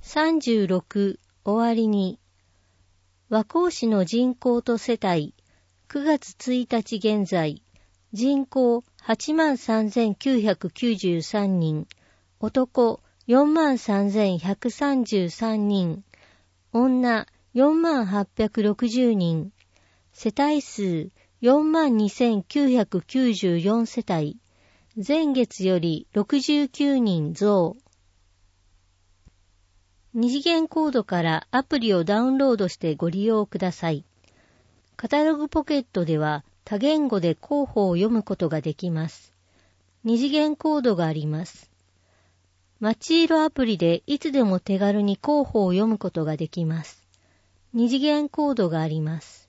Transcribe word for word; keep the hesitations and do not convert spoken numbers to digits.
さんじゅうろく終わりに、和光市の人口と世帯、くがつついたち現在、人口 はちまんさんぜんきゅうひゃくきゅうじゅうさんにん、男 よんまんさんぜんひゃくさんじゅうさんにん、女 よんまんはっぴゃくろくじゅうにん、世帯数 よんまんにせんきゅうひゃくきゅうじゅうよん 世帯、前月よりろくじゅうきゅうにん増。二次元コードからアプリをダウンロードしてご利用ください。カタログポケットでは多言語で広報を読むことができます。二次元コードがあります。マチーロアプリでいつでも手軽に広報を読むことができます。二次元コードがあります。